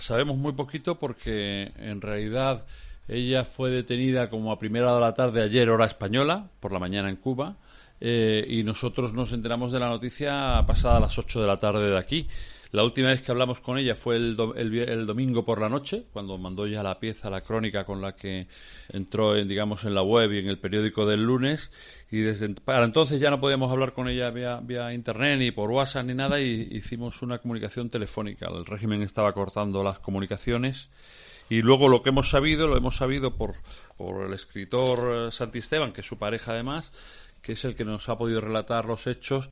Sabemos muy poquito porque en realidad ella fue detenida como a primera de la tarde ayer, hora española, por la mañana en Cuba, y nosotros nos enteramos de la noticia pasada las 8 de la tarde de aquí. La última vez que hablamos con ella fue el domingo por la noche, cuando mandó ya la pieza, la crónica con la que entró en la web y en el periódico del lunes, y para entonces ya no podíamos hablar con ella vía internet ni por WhatsApp ni nada, y hicimos una comunicación telefónica. El régimen estaba cortando las comunicaciones, y luego lo hemos sabido por el escritor Santisteban, que es su pareja además, que es el que nos ha podido relatar los hechos,